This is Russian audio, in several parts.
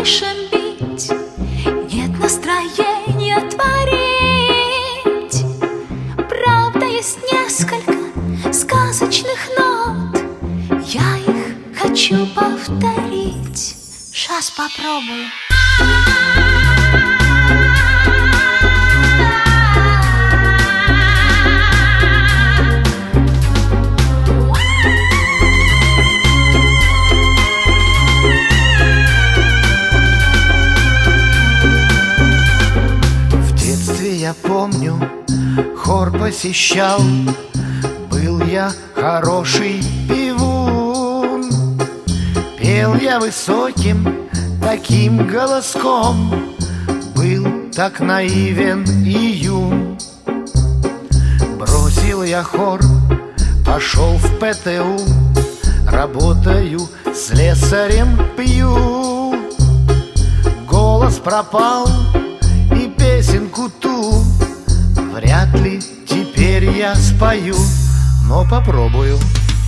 клавишам бить, нет настроения творить. Правда, есть несколько сказочных нот, я их хочу повторить. Сейчас попробую. Я помню, хор посещал, был я хороший певун. Пел я высоким таким голоском, был так наивен и юн. Бросил я хор, пошел в ПТУ, работаю слесарем, пью. Голос пропал и песенку ту вряд ли теперь я спою, но попробую.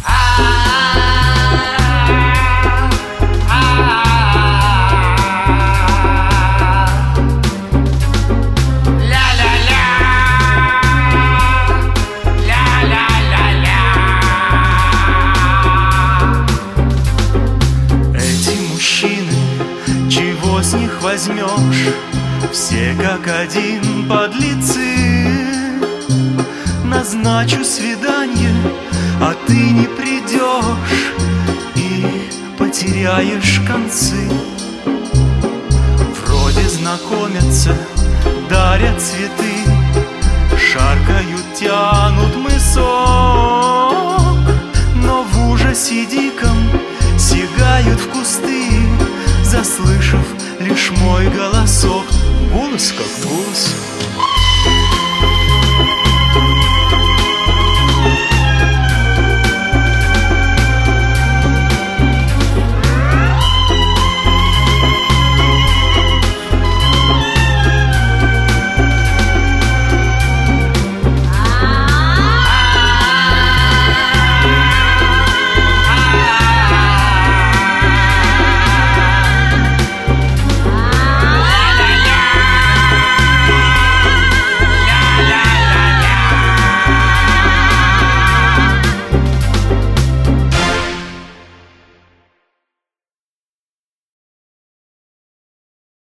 Эти мужчины, чего с них возьмешь? Все как один подлецы. Назначу свидание, а ты не придешь и потеряешь концы. Вроде знакомятся, дарят цветы, шаркают, тянут мысок, но в ужасе диком сигают в кусты, заслышав лишь мой голосок. Голос как голос.